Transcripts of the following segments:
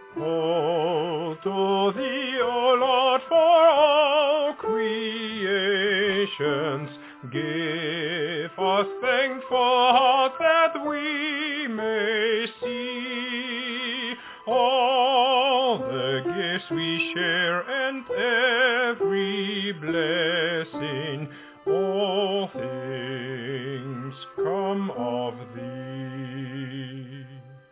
Oh, to thee, O Lord, for all creations give us thankful hearts that we may see all the gifts we share and every blessing. All things come of thee.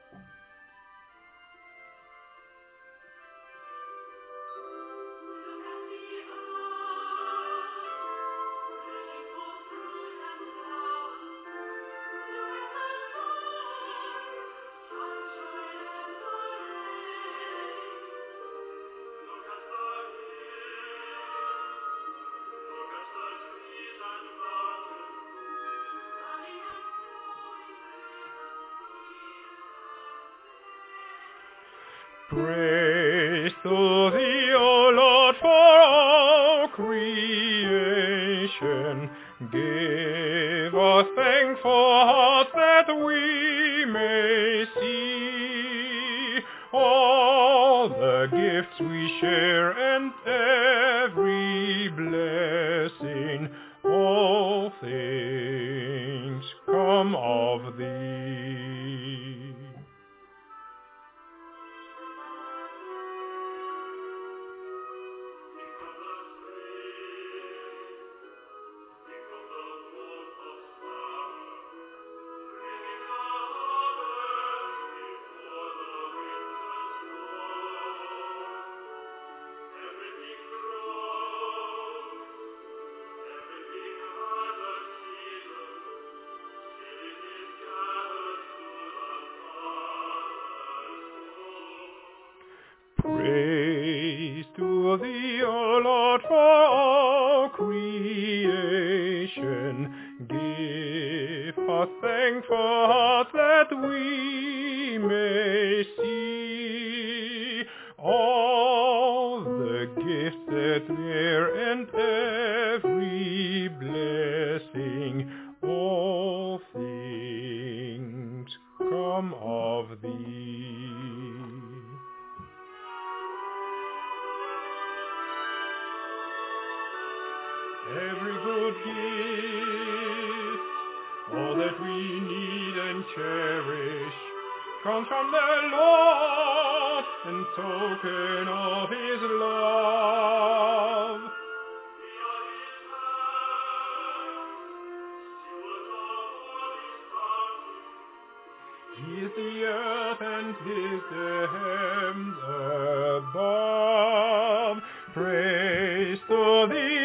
Praise to thee, O Lord, for all creation. Give us thankful hearts that we may see all the gifts we share and every blessing. All things come of thee. Praise to thee, O Lord, for all creation. Give us thankful hearts that we may see all the gifts that there and every blessing. All things come of thee. Every good gift, all that we need and cherish, comes from the Lord, in token of His love. He is the earth and His the heavens above. Praise to thee,